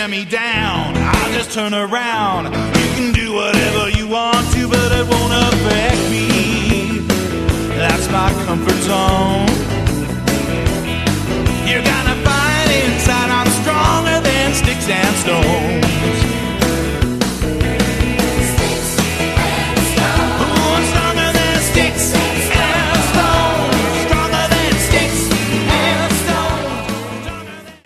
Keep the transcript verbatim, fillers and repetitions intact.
me down, I'll just turn around. You can do whatever you want to, but it won't affect me. That's my comfort zone.